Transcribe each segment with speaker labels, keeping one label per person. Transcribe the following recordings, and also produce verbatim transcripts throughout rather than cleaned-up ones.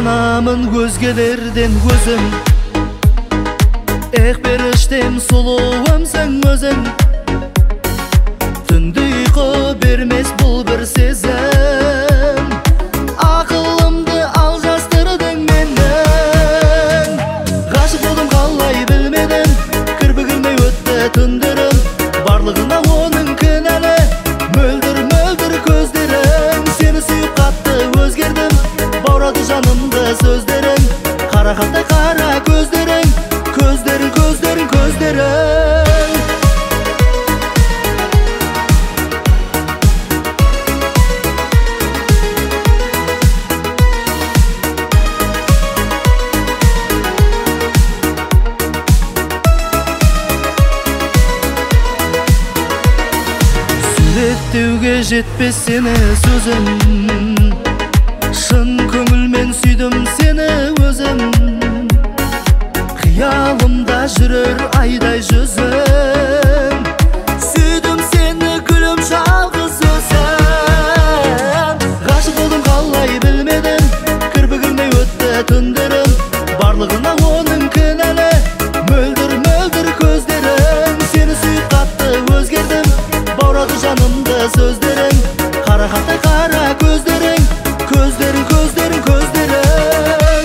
Speaker 1: Ышанамын өзгелерден өзім, Эх періштем сұлуым сен өзің. Түнді ұйқы бермес бұл бір сезім, Ақылымды алжастырдың менің. Ғашық болдым қалай білмедім, кірпігімней өтті түндерім. Барлығына оның кінәлі, мөлдір-мөлдір көздерің. Сені сүйіп қатты өзгердім, баурады жанымды сөздерің. Қарақаттай қара көздерің, көздерің, көздерің, көздерің. Суреттеуге жетпес сені сөзім, шын көңілмен сүйдім сені өзім. Қиялымда жүрер айдай жүзің, сүйдім сені гүлім жалғыз өзім. Ғашық болдым қалай білмедім, кірпігімней өтті түндерім. Барлығына оның кінәлі, мөлдір-мөлдір көздерің. Сені сүйіп қатты өзгердім, баурады жанымды сөздерің. Қарақаттай қара көздерің, көздерің, көздерің, көздерің.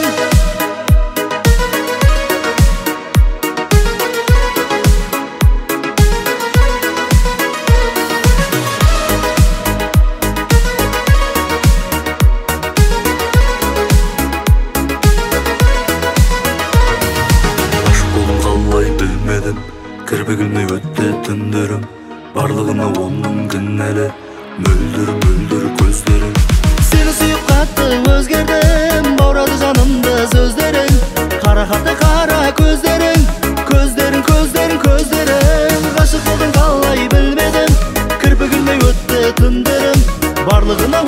Speaker 1: Ғашық болдым қалай білмедім, кірпігімней өтті түндерім. Барлығына оның кінәлі, мөлдір-мөлдір көздерің. Сені сүйіп қатты өзгердім, баурады жанымды сөздерің. Қарақаттай қара көздерің, көздерің, көздерің, көздерің. Ғашық болдым қалай білмедім, кірпігімей өтті түндерім. Барлығына